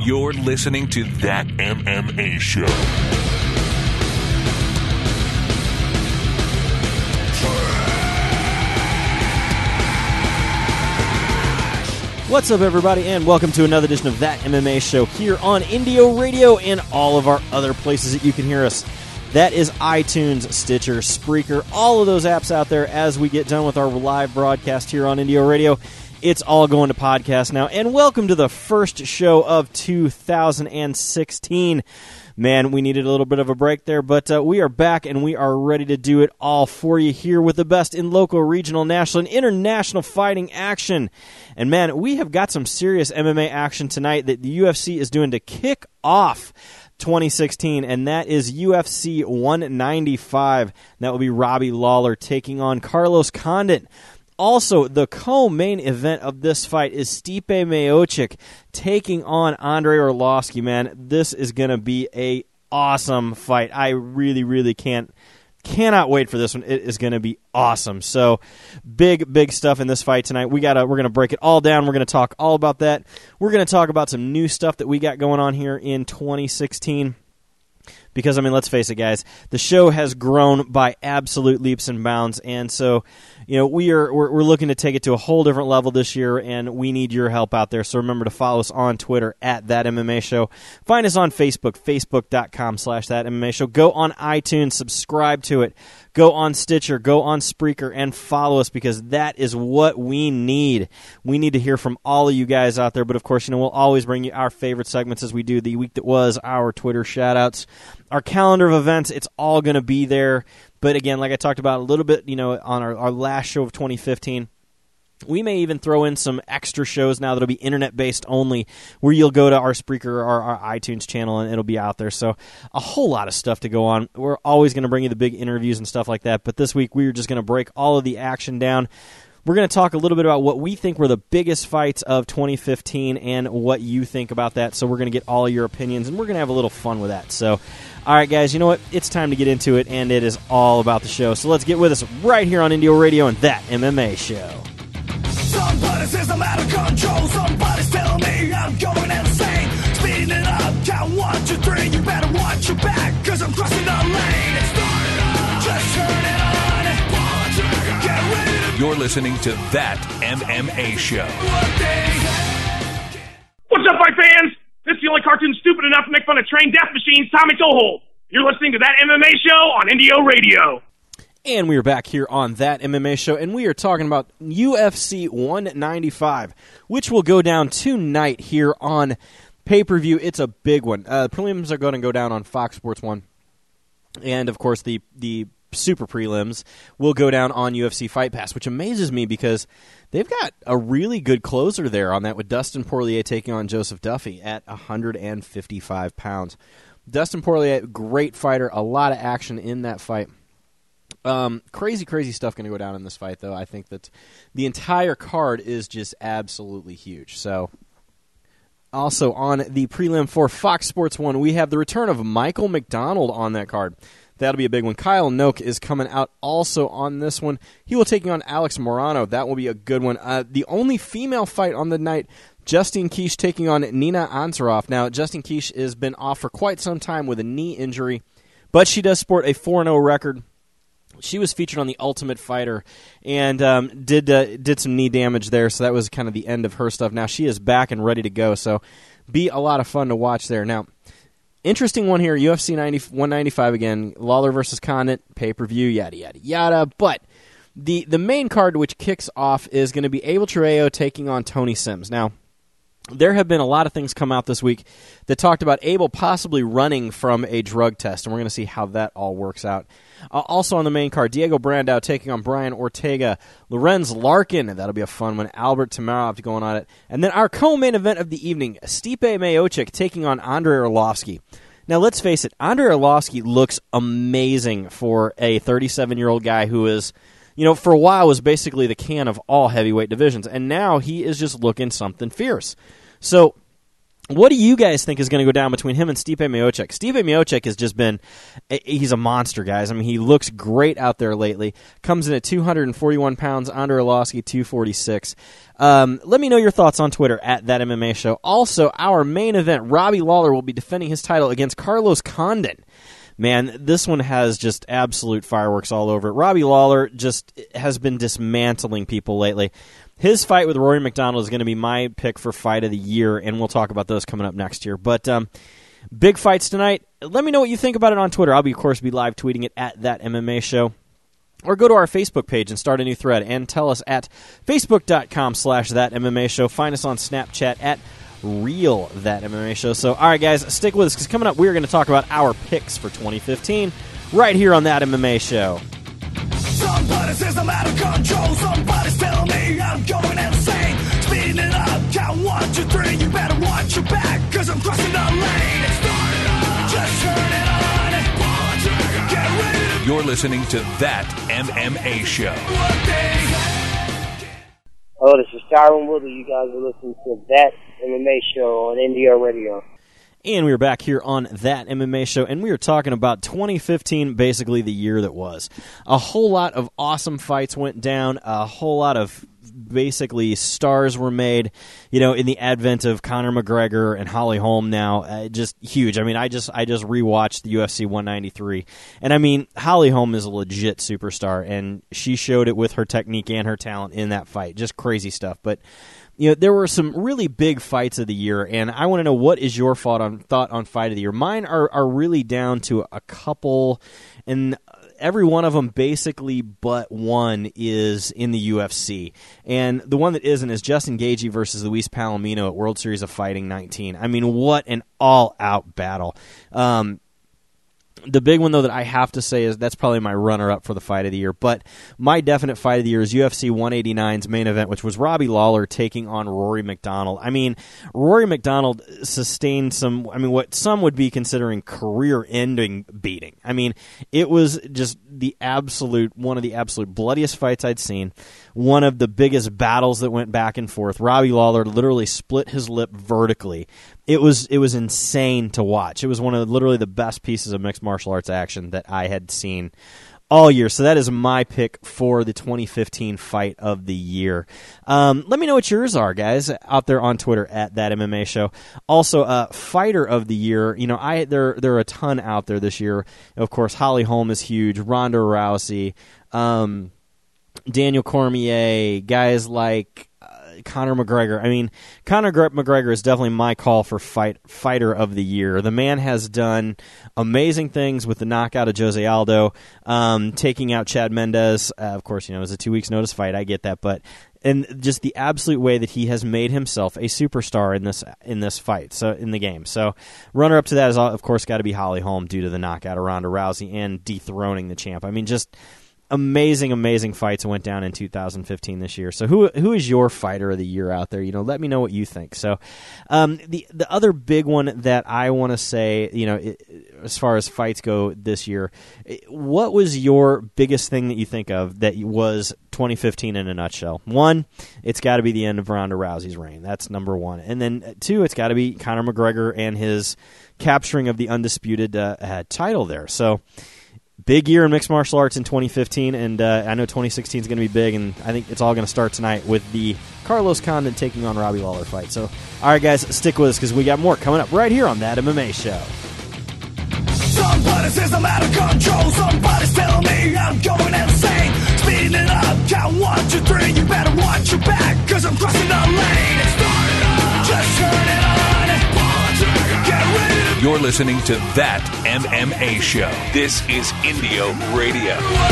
You're listening to That MMA Show. What's up, everybody, and welcome to another edition of That MMA Show here on Indio Radio and all of our other places that you can hear us. That is iTunes, Stitcher, Spreaker, all of those apps out there. As we get done with our live broadcast here on Indio Radio, it's all going to podcast now. And welcome to the first show of 2016. Man, we needed a little bit of a break there, but we are back and we are ready to do it all for you here with the best in local, regional, national, and international fighting action. And man, we have got some serious MMA action tonight that the UFC is doing to kick off 2016, and that is UFC 195. That will be Robbie Lawler taking on Carlos Condit. Also, the co-main event of this fight is Stipe Miocic taking on Andrei Arlovski. Man, this is going to be a awesome fight. I really cannot wait for this one. It is going to be awesome. So, big stuff in this fight tonight. We're going to break it all down. We're going to talk all about that. We're going to talk about some new stuff that we got going on here in 2016. Because, I mean, let's face it, guys, the show has grown by absolute leaps and bounds, and so, you know, we're looking to take it to a whole different level this year, and we need your help out there. So remember to follow us on Twitter at That MMA Show. Find us on Facebook, facebook.com/ThatMMA Show. Go on iTunes, subscribe to it. Go on Stitcher, go on Spreaker, and follow us because that is what we need. We need to hear from all of you guys out there. But, of course, you know, we'll always bring you our favorite segments as we do the week that was, our Twitter shout-outs, our calendar of events. It's all going to be there. But, again, like I talked about a little bit, you know, on our last show of 2015, we may even throw in some extra shows now that'll be internet-based only, where you'll go to our Spreaker or our iTunes channel, and it'll be out there. So a whole lot of stuff to go on. We're always going to bring you the big interviews and stuff like that, but this week we were just going to break all of the action down. We're going to talk a little bit about what we think were the biggest fights of 2015 and what you think about that. So we're going to get all of your opinions, and we're going to have a little fun with that. So, all right, guys, you know what? It's time to get into it, and it is all about the show. So let's get with us right here on Indio Radio and That MMA Show. Somebody says I'm out of control. Somebody's telling me I'm going insane. Speeding it up, count 1, 2, 3. You better watch your back, cause I'm crossing the lane. Start it up, just turn it on. Get ready to... You're listening to That MMA Show. What's up, fight fans? This is the only cartoon stupid enough to make fun of trained death machines, Tommy Toehold. You're listening to That MMA Show on Indio Radio. And we are back here on That MMA Show, and we are talking about UFC 195, which will go down tonight here on pay-per-view. It's a big one. The prelims are going to go down on Fox Sports 1, and, of course, the super prelims will go down on UFC Fight Pass, which amazes me because they've got a really good closer there on that with Dustin Poirier taking on Joseph Duffy at 155 pounds. Dustin Poirier, great fighter, a lot of action in that fight. Crazy stuff going to go down in this fight, though. I think that the entire card is just absolutely huge. So, also on the prelim for Fox Sports 1, we have the return of Michael McDonald on that card. That'll be a big one. Kyle Noke is coming out also on this one. He will take on Alex Morano. That will be a good one. The only female fight on the night, Justine Kish taking on Nina Ansaroff. Now, Justine Kish has been off for quite some time with a knee injury, but she does sport a 4-0 record. She was featured on The Ultimate Fighter and did some knee damage there, so that was kind of the end of her stuff. Now she is back and ready to go, so be a lot of fun to watch there. Now, interesting one here, UFC 195 again, Lawler versus Condit, pay-per-view, yada, yada. But the main card which kicks off is going to be Abel Trujillo taking on Tony Sims. Now, there have been a lot of things come out this week that talked about Abel possibly running from a drug test, and we're going to see how that all works out. Also on the main card, Diego Brandao taking on Brian Ortega. Lorenz Larkin, that'll be a fun one. Albert Tamarov going on it. And then our co-main event of the evening, Stipe Miocic taking on Andrei Arlovski. Now, let's face it, Andrei Arlovski looks amazing for a 37-year-old guy who is, you know, for a while was basically the can of all heavyweight divisions, and now he is just looking something fierce. So What do you guys think is going to go down between him and Stipe Miocic? Stipe Miocic has just been, he's a monster, guys. I mean, he looks great out there lately. Comes in at 241 pounds, Andrei Arlovski, 246. Let me know your thoughts on Twitter at That MMA Show. Also, our main event, Robbie Lawler will be defending his title against Carlos Condon. Man, this one has just absolute fireworks all over it. Robbie Lawler just has been dismantling people lately. His fight with Rory McDonald is going to be my pick for fight of the year, and we'll talk about those coming up next year. But big fights tonight. Let me know what you think about it on Twitter. I'll, of course, be live tweeting it at That MMA Show. Or go to our Facebook page and start a new thread and tell us at facebook.com/That MMA Show. Find us on Snapchat at Real That MMA Show. So, all right, guys, stick with us, because coming up, we're going to talk about our picks for 2015 right here on That MMA Show. Somebody says I'm out of control. Somebody's telling me I'm going insane. Speeding it up, count 1, 2, 3. You better watch your back, cause I'm crossing the lane. Start it up, just turn it on. Get ready to You're listening to That MMA Show. Hello, this is Tyron Woodley. You guys are listening to That MMA Show on Indio Radio. And we're back here on That MMA Show, and we are talking about 2015, basically the year that was. A whole lot of awesome fights went down, a whole lot of basically stars were made, you know, in the advent of Conor McGregor and Holly Holm now, just huge. I mean, I just rewatched the UFC 193, and I mean, Holly Holm is a legit superstar, and she showed it with her technique and her talent in that fight. Just crazy stuff, but you know, there were some really big fights of the year, and I want to know, what is your thought on fight of the year? Mine are really down to a couple, and every one of them basically but one is in the UFC. And the one that isn't is Justin Gaethje versus Luis Palomino at World Series of Fighting 19. I mean, what an all-out battle. The big one, though, that I have to say is that's probably my runner-up for the fight of the year. But my definite fight of the year is UFC 189's main event, which was Robbie Lawler taking on Rory McDonald. I mean, Rory McDonald sustained what some would be considering career-ending beating. I mean, it was just one of the absolute bloodiest fights I'd seen. One of the biggest battles that went back and forth. Robbie Lawler literally split his lip vertically. It was insane to watch. It was one of literally the best pieces of mixed martial arts action that I had seen all year. So that is my pick for the 2015 fight of the year. Let me know what yours are, guys, out there on Twitter at That MMA Show. Also, fighter of the year. You know, there are a ton out there this year. Of course, Holly Holm is huge. Ronda Rousey, Daniel Cormier, guys like Conor McGregor. I mean, Conor McGregor is definitely my call for fighter of the year. The man has done amazing things with the knockout of Jose Aldo, taking out Chad Mendes. Of course, you know, it was a 2 weeks notice fight. I get that, but and just the absolute way that he has made himself a superstar in this fight, so in the game. So, runner up to that is, of course, got to be Holly Holm due to the knockout of Ronda Rousey and dethroning the champ. I mean, just amazing fights went down in 2015 this year. So who is your fighter of the year out there? You know, let me know what you think. So the other big one that I want to say, you know, as far as fights go this year, what was your biggest thing that you think of that was 2015 in a nutshell? One, it's got to be the end of Ronda Rousey's reign. That's number one. And then two, it's got to be Conor McGregor and his capturing of the undisputed title there. So big year in mixed martial arts in 2015, and I know 2016 is going to be big, and I think it's all going to start tonight with the Carlos Condon taking on Robbie Lawler fight. So, all right, guys, stick with us because we got more coming up right here on That MMA Show. Somebody says I'm out of control. Somebody's telling me I'm going insane. Speeding it up, count 1, 2, 3. You better watch your back, cause I'm crossing the lane. Start it up, just turn it on. Get ready to You're listening to That MMA Show. This is Indio Radio.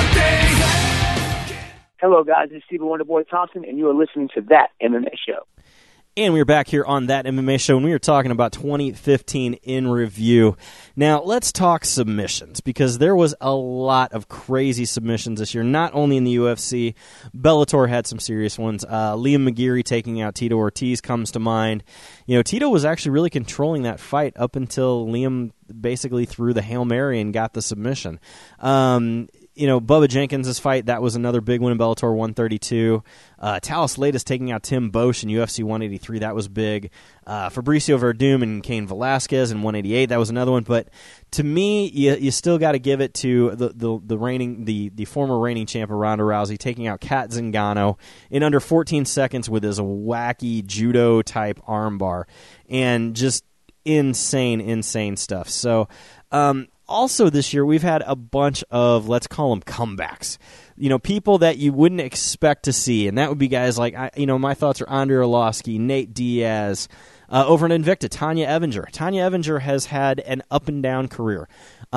Hello, guys. This is Stephen Wonderboy Thompson, and you are listening to That MMA Show. And we're back here on That MMA Show, and we are talking about 2015 in review. Now, let's talk submissions, because there was a lot of crazy submissions this year, not only in the UFC. Bellator had some serious ones. Liam McGeary taking out Tito Ortiz comes to mind. You know, Tito was actually really controlling that fight up until Liam basically threw the Hail Mary and got the submission. Bubba Jenkins' fight, that was another big one in Bellator 132. Talis Latis taking out Tim Bosch in UFC 183, that was big. Fabricio Verdum and Cain Velasquez in 188, that was another one. But to me, you still got to give it to the former reigning champion Ronda Rousey taking out Kat Zingano in under 14 seconds with his wacky judo type armbar, and just insane stuff. So. Also this year, we've had a bunch of, let's call them comebacks. People that you wouldn't expect to see, and that would be guys like, my thoughts are Andrei Arlovsky, Nate Diaz, over in Invicta, Tanya Evinger. Tanya Evinger has had an up-and-down career.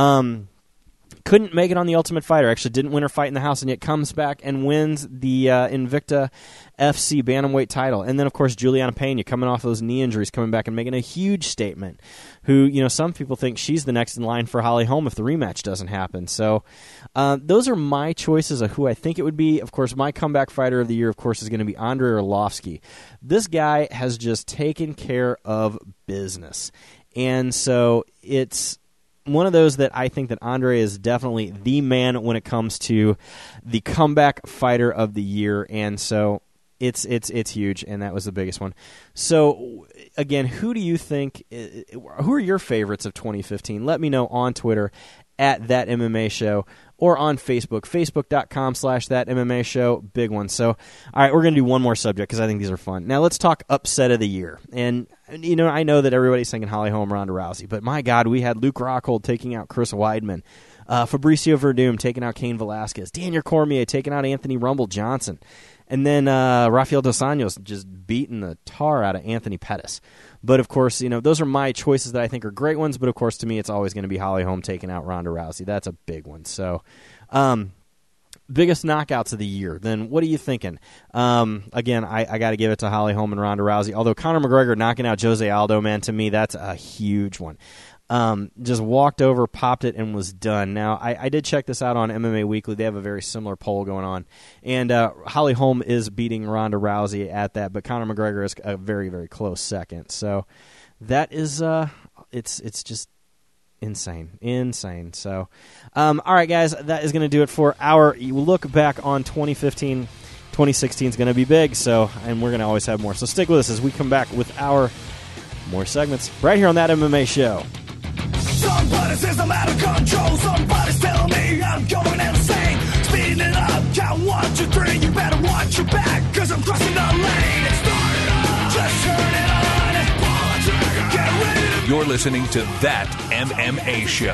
Couldn't make it on the Ultimate Fighter, actually didn't win her fight in the house, and yet comes back and wins the Invicta FC Bantamweight title. And then, of course, Juliana Pena, coming off those knee injuries, coming back and making a huge statement, who, some people think she's the next in line for Holly Holm if the rematch doesn't happen. So those are my choices of who I think it would be. Of course, my comeback fighter of the year, of course, is going to be Andrei Arlovsky. This guy has just taken care of business. And so it's one of those that I think that Andre is definitely the man when it comes to the comeback fighter of the year, and so it's huge, and that was the biggest one. So again, who do you think? Who are your favorites of 2015? Let me know on Twitter at That MMA Show or on Facebook, facebook.com/That MMA Show. Big one. So, all right, we're going to do one more subject because I think these are fun. Now, let's talk upset of the year. And, I know that everybody's thinking Holly Holm, Ronda Rousey, but my God, we had Luke Rockhold taking out Chris Weidman, Fabricio Verdum taking out Cain Velasquez, Daniel Cormier taking out Anthony Rumble Johnson, and then Rafael Dos Anjos just beating the tar out of Anthony Pettis. But, of course, those are my choices that I think are great ones. But, of course, to me, it's always going to be Holly Holm taking out Ronda Rousey. That's a big one. So, biggest knockouts of the year. Then what are you thinking? Again, I got to give it to Holly Holm and Ronda Rousey. Although Conor McGregor knocking out Jose Aldo, man, to me, that's a huge one. Just walked over, popped it, and was done. Now, I did check this out on MMA Weekly. They have a very similar poll going on. And Holly Holm is beating Ronda Rousey at that, but Conor McGregor is a very, very close second. So that is, it's just insane. So, all right, guys, that is going to do it for our look back on 2015. 2016 is going to be big, and we're going to always have more. So stick with us as we come back with our more segments right here on That MMA Show. Somebody says I'm out of control. Somebody's telling me I'm going insane. Speeding it up, count 1, 2, 3. You better watch your back, cause I'm crossing the lane. It started up, just turn it on. Get ready to You're listening to That MMA Show.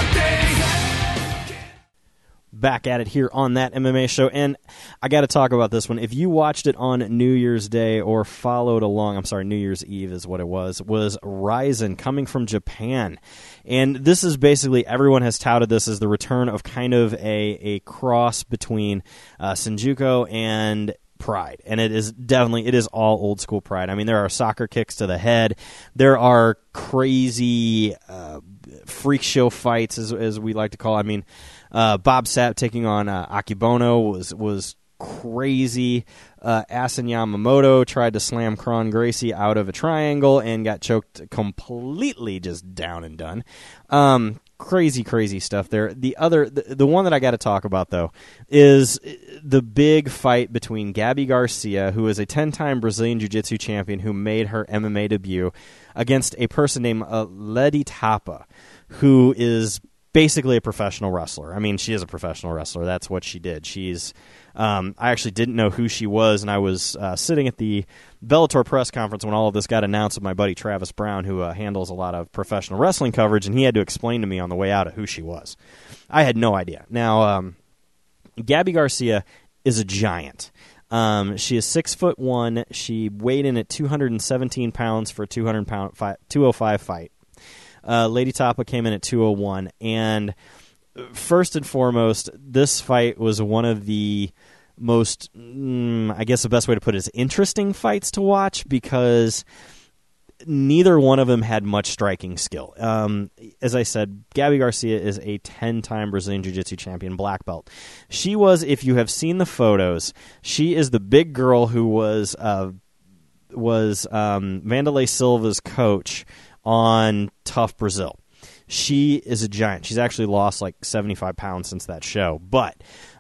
Back at it here on That MMA Show, and I got to talk about this one. If you watched it on New Year's Day or followed along, New Year's Eve is what it was Rizin coming from Japan. And this is basically, everyone has touted this as the return of kind of a cross between Shinjuku and Pride, and it is all old school Pride. I mean, there are soccer kicks to the head, there are crazy freak show fights, as we like to call it. I mean, Bob Sapp taking on Akibono was crazy. Asen Yamamoto tried to slam Kron Gracie out of a triangle and got choked completely, just down and done. Crazy stuff there. The one that I got to talk about, though, is the big fight between Gabby Garcia, who is a 10-time Brazilian Jiu-Jitsu champion who made her MMA debut, against a person named Ledi Tapa, who is basically a professional wrestler. I mean, she is a professional wrestler. That's what she did. She's I actually didn't know who she was, and I was sitting at the Bellator press conference when all of this got announced with my buddy Travis Brown, who handles a lot of professional wrestling coverage, and he had to explain to me on the way out who she was. I had no idea. Now, Gabby Garcia is a giant. She is 6'1". She weighed in at 217 pounds for a 205 fight. Ledi Tapa came in at 201, and first and foremost, this fight was one of the most, I guess the best way to put it is interesting fights to watch, because neither one of them had much striking skill. As I said, Gabby Garcia is a 10-time Brazilian Jiu-Jitsu champion, black belt. She was, if you have seen the photos, she is the big girl who was Vanderlei Silva's coach on Tough Brazil. she is a giant. She's actually lost like 75 pounds since that show. But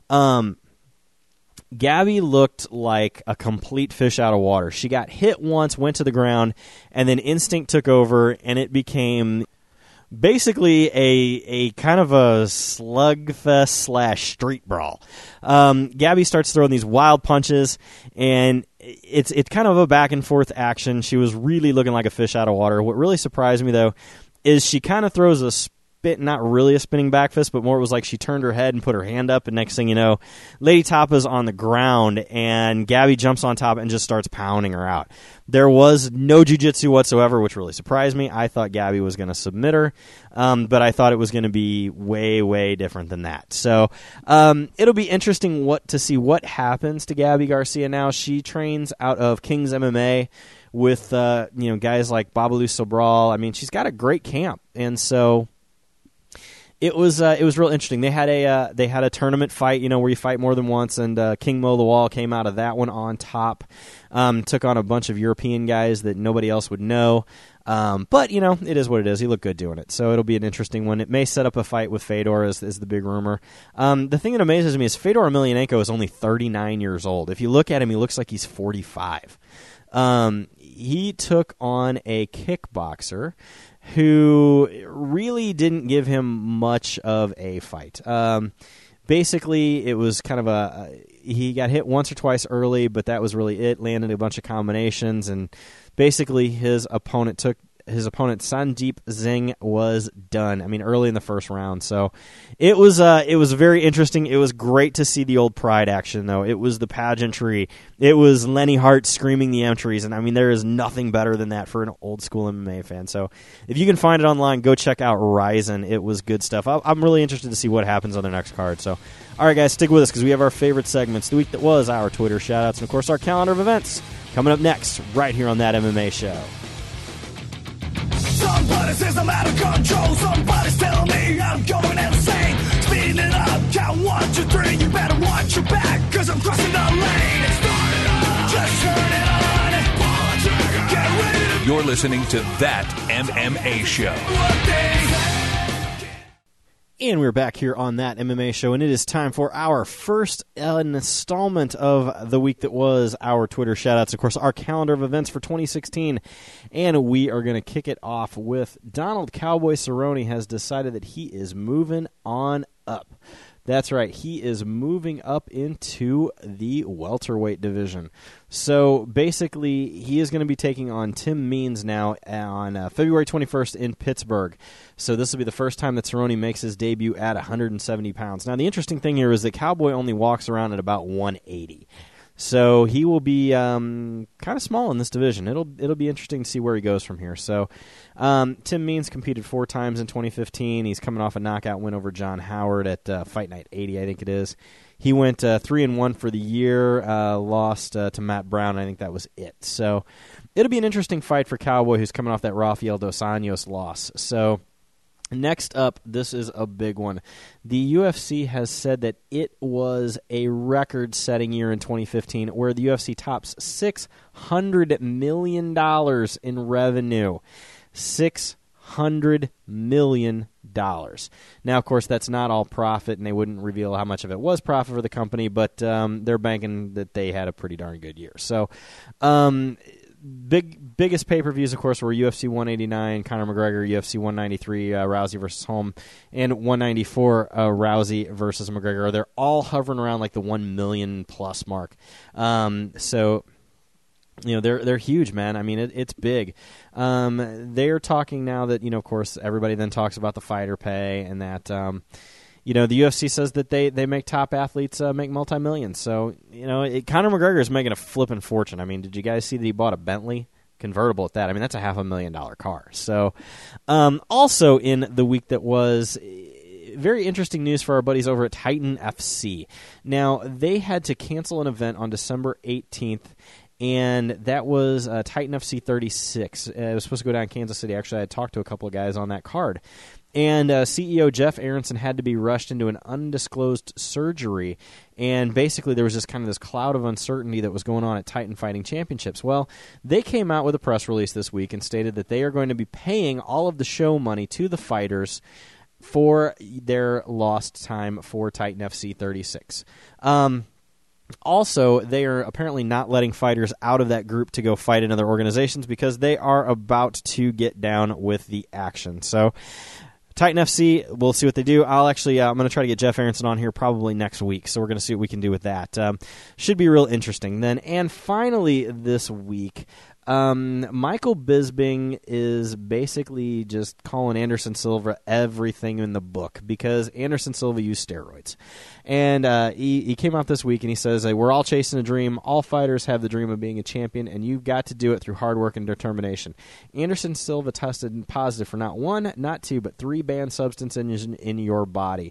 Gabby looked like a complete fish out of water. She got hit once, went to the ground, and then instinct took over, and it became basically a kind of a slugfest / street brawl. Gabby starts throwing these wild punches, and it's kind of a back and forth action. She was really looking like a fish out of water. What really surprised me, though, is she kind of throws a not really a spinning back fist, but more it was like she turned her head and put her hand up, and next thing you know, Lady Tapa's on the ground, and Gabby jumps on top and just starts pounding her out. There was no jiu-jitsu whatsoever, which really surprised me. I thought Gabby was going to submit her, but I thought it was going to be way, way different than that. So it'll be interesting to see what happens to Gabby Garcia now. She trains out of King's MMA with guys like Babalu Sobral. I mean, she's got a great camp, and so it was real interesting. They had a tournament fight, where you fight more than once, and King Mo Lawal came out of that one on top. Took on a bunch of European guys that nobody else would know. But it is what it is. He looked good doing it, so it'll be an interesting one. It may set up a fight with Fedor, is the big rumor. The thing that amazes me is Fedor Emelianenko is only 39 years old. If you look at him, he looks like he's 45. He took on a kickboxer who really didn't give him much of a fight. Basically, it was kind of he got hit once or twice early, but that was really it. Landed a bunch of combinations, and basically his opponent Sandeep Singh was done. I mean, early in the first round. So it was very interesting. It was great to see the old Pride action, though. It was the pageantry. It was Lenny Hart screaming the entries, and I mean, there is nothing better than that for an old school MMA fan. So if you can find it online, go check out Ryzen. It was good stuff. I'm really interested to see what happens on their next card. So, all right, guys, stick with us because we have our favorite segments. The week that was, our Twitter shoutouts, and of course our calendar of events coming up next, right here on That MMA Show. Somebody says I'm out of control. Somebody's telling me I'm going insane. Speeding it up, count 1, 2, 3. You better watch your back, cause I'm crossing the lane. Start it up, just turn it on. Get ready to... You're listening to That MMA Show. And we're back here on That MMA Show, and it is time for our first installment of the week that was, our Twitter shoutouts. Of course, our calendar of events for 2016, and we are going to kick it off with Donald Cowboy Cerrone has decided that he is moving on up. That's right, he is moving up into the welterweight division. So basically, he is going to be taking on Tim Means now on February 21st in Pittsburgh. So this will be the first time that Cerrone makes his debut at 170 pounds. Now, the interesting thing here is that Cowboy only walks around at about 180. So he will be kind of small in this division. It'll be interesting to see where he goes from here. So Tim Means competed 4 times in 2015. He's coming off a knockout win over John Howard at Fight Night 80, I think it is. He went 3-1 for the year, lost to Matt Brown. I think that was it. So it'll be an interesting fight for Cowboy, who's coming off that Rafael Dos Anjos loss. So next up, this is a big one. The UFC has said that it was a record-setting year in 2015 where the UFC tops $600 million in revenue. $600 million. Now, of course, that's not all profit, and they wouldn't reveal how much of it was profit for the company, but they're banking that they had a pretty darn good year. So, biggest pay-per-views, of course, were UFC 189, Conor McGregor, UFC 193, Rousey versus Holm, and 194, Rousey versus McGregor. They're all hovering around like the 1 million-plus mark. So, they're huge, man. I mean, it's big. They're talking now that, of course, everybody then talks about the fighter pay and that, the UFC says that they make top athletes make multi-millions. So, Conor McGregor is making a flipping fortune. I mean, did you guys see that he bought a Bentley convertible at that? I mean, that's a $500,000 car. So, also in the week that was, very interesting news for our buddies over at Titan FC. Now, they had to cancel an event on December 18th, and that was Titan FC 36. It was supposed to go down in Kansas City. Actually, I had talked to a couple of guys on that card. And CEO Jeff Aronson had to be rushed into an undisclosed surgery, and basically there was just kind of this cloud of uncertainty that was going on at Titan Fighting Championships. Well, they came out with a press release this week and stated that they are going to be paying all of the show money to the fighters for their lost time for Titan FC 36. Also, they are apparently not letting fighters out of that group to go fight in other organizations because they are about to get down with the action. So Titan FC, we'll see what they do. I'm going to try to get Jeff Aronson on here probably next week, so we're going to see what we can do with that. Should be real interesting then. And finally this week, Michael Bisping is basically just calling Anderson Silva everything in the book because Anderson Silva used steroids. And he came out this week and he says, we're all chasing a dream. All fighters have the dream of being a champion, and you've got to do it through hard work and determination. Anderson Silva tested positive for not one, not two, but 3 banned substances in your body.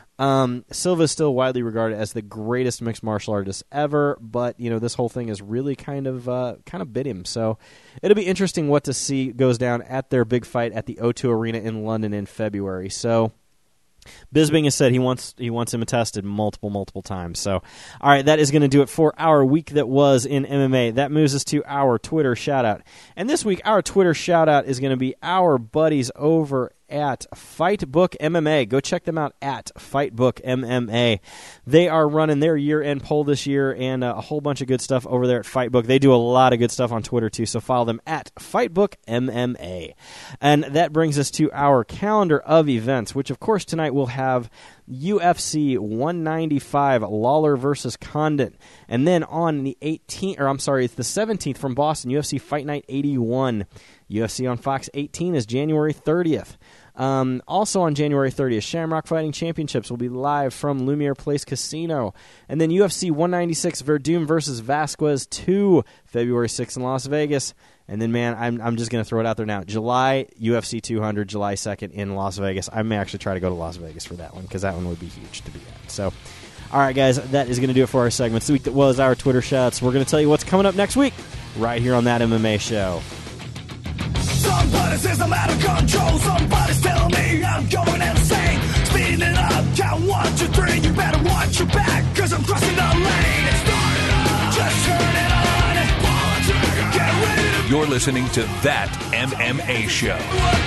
Silva is still widely regarded as the greatest mixed martial artist ever, but this whole thing has really kind of bit him. So it'll be interesting what to see goes down at their big fight at the O2 Arena in London in February. So Bisping has said he wants him tested multiple times. So, all right, that is going to do it for our week that was in MMA. That moves us to our Twitter shout-out. And this week, our Twitter shout-out is going to be our buddies over at Fightbook MMA. Go check them out at Fightbook MMA. They are running their year-end poll this year and a whole bunch of good stuff over there at Fightbook. They do a lot of good stuff on Twitter, too, so follow them at Fightbook MMA. And that brings us to our calendar of events, which, of course, tonight we'll have UFC 195, Lawler versus Condit. And then on the 18th, it's the 17th from Boston, UFC Fight Night 81. UFC on Fox 18 is January 30th. Also on January 30th, Shamrock Fighting Championships will be live from Lumiere Place Casino. And then UFC 196, Verdum versus Vasquez 2, February 6th in Las Vegas. And then, man, I'm just going to throw it out there now. July, UFC 200, July 2nd in Las Vegas. I may actually try to go to Las Vegas for that one because that one would be huge to be at. So, all right, guys, that is going to do it for our segments. The week that was our Twitter shouts. We're going to tell you what's coming up next week right here on That MMA Show. Somebody says I'm out of control. Somebody's telling me I'm going insane. Speeding it up, count 1, 2, 3. You better watch your back, cause I'm crossing the lane. Start it up, just turn it on. Get ready to You're listening to That MMA Show.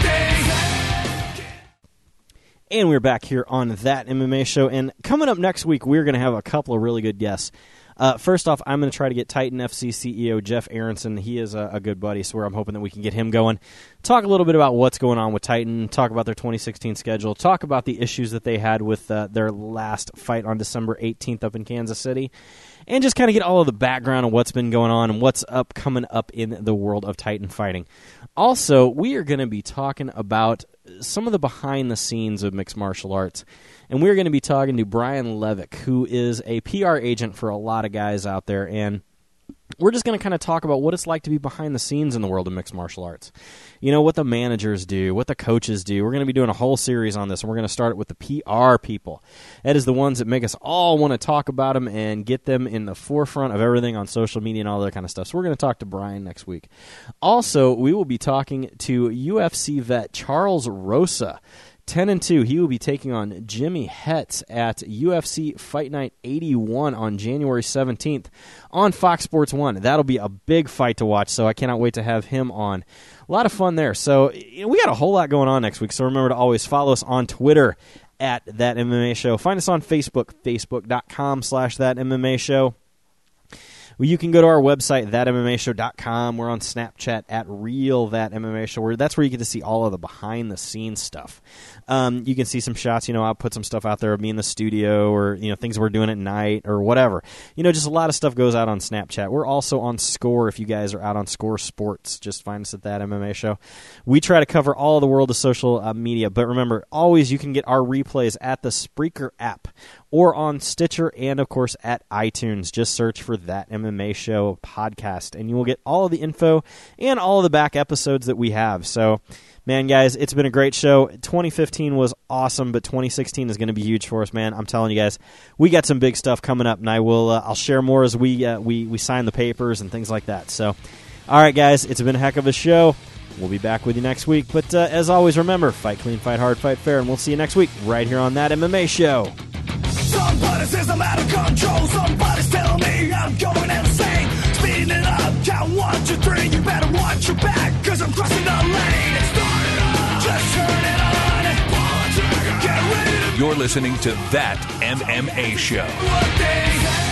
And we're back here on That MMA Show. And coming up next week, we're going to have a couple of really good guests. First off, I'm going to try to get Titan FC CEO Jeff Aronson. He is a good buddy, so I'm hoping that we can get him going. Talk a little bit about what's going on with Titan, talk about their 2016 schedule, talk about the issues that they had with their last fight on December 18th up in Kansas City, and just kind of get all of the background on what's been going on and what's coming up in the world of Titan fighting. Also, we are going to be talking about some of the behind the scenes of mixed martial arts. And we're going to be talking to Brian Levick, who is a PR agent for a lot of guys out there. And we're just going to kind of talk about what it's like to be behind the scenes in the world of mixed martial arts. You know, what the managers do, what the coaches do. We're going to be doing a whole series on this, and we're going to start it with the PR people. That is the ones that make us all want to talk about them and get them in the forefront of everything on social media and all that kind of stuff. So we're going to talk to Brian next week. Also, we will be talking to UFC vet Charles Rosa. 10-2, he will be taking on Jimmy Hetz at UFC Fight Night 81 on January 17th on Fox Sports 1. That'll be a big fight to watch, so I cannot wait to have him on. A lot of fun there. So we got a whole lot going on next week, so remember to always follow us on Twitter at That MMA Show. Find us on Facebook, facebook.com/That MMA Show. Well, you can go to our website, thatmmashow.com. We're on Snapchat at RealThatMMAShow. That's where you get to see all of the behind-the-scenes stuff. You can see some shots. I'll put some stuff out there of me in the studio or, things we're doing at night or whatever. Just a lot of stuff goes out on Snapchat. We're also on Score if you guys are out on Score Sports. Just find us at That MMA Show. We try to cover all of the world of social media. But remember, always you can get our replays at the Spreaker app. or on Stitcher and, of course, at iTunes. Just search for That MMA Show podcast, and you will get all of the info and all of the back episodes that we have. So, man, guys, it's been a great show. 2015 was awesome, but 2016 is going to be huge for us, man. I'm telling you guys, we got some big stuff coming up, and I'll share more as we sign the papers and things like that. So, all right, guys, it's been a heck of a show. We'll be back with you next week. But as always, remember, fight clean, fight hard, fight fair, and we'll see you next week right here on That MMA Show. Somebody says I'm out of control. Somebody's telling me I'm going insane. Speeding it up, count 1, 2, 3. You better watch your back, cause I'm crossing the lane. Start it up, just turn it on. Get ready to You're listening to That MMA Show. one thing.